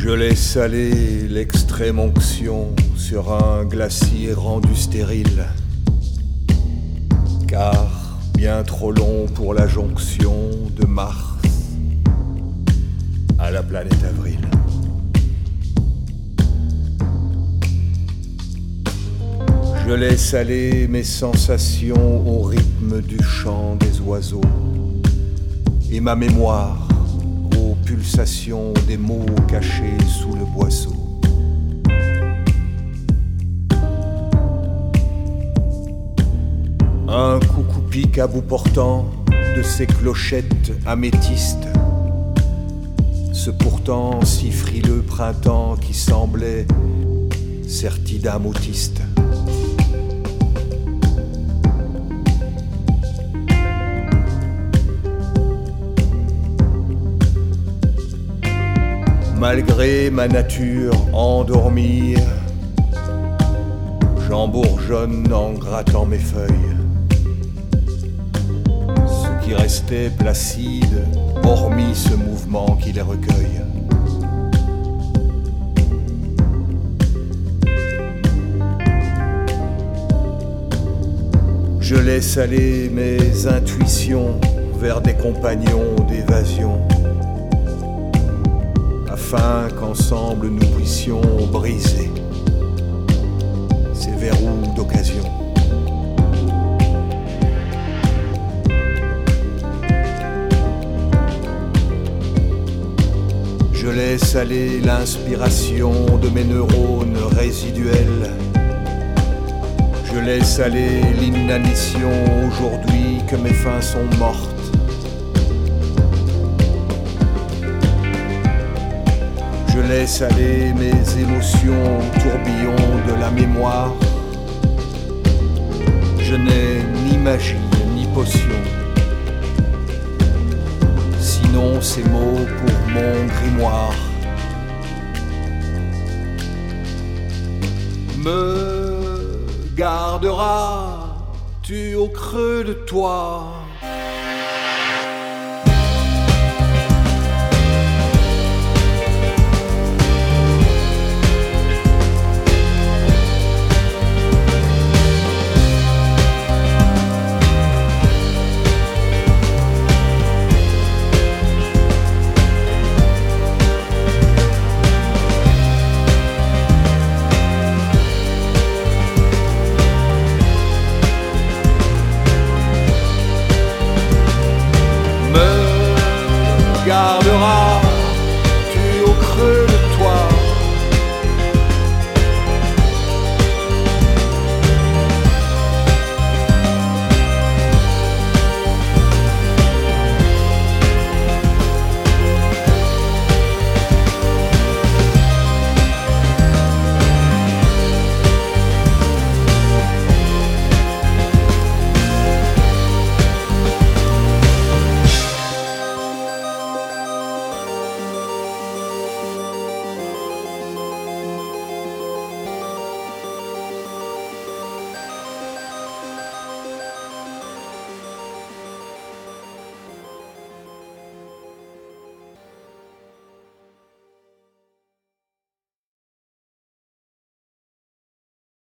Je laisse aller l'extrême onction sur un glacier rendu stérile, car bien trop long pour la jonction de Mars à la planète Avril. Je laisse aller mes sensations au rythme du chant des oiseaux et ma mémoire aux pulsations des mots cachés sous le boisseau. Un coucou pique à bout portant de ces clochettes améthystes, ce pourtant si frileux printemps qui semblait serti d'âme autiste. Malgré ma nature endormie, j'en bourgeonne en grattant mes feuilles. Ce qui restait placide, hormis ce mouvement qui les recueille. Je laisse aller mes intuitions vers des compagnons d'évasion, afin qu'ensemble nous puissions briser ces verrous d'occasion. Je laisse aller l'inspiration de mes neurones résiduels. Je laisse aller l'inanition aujourd'hui que mes fins sont mortes. Je laisse aller mes émotions au tourbillon de la mémoire. Je n'ai ni magie ni potion, sinon ces mots pour mon grimoire. Me garderas-tu au creux de toi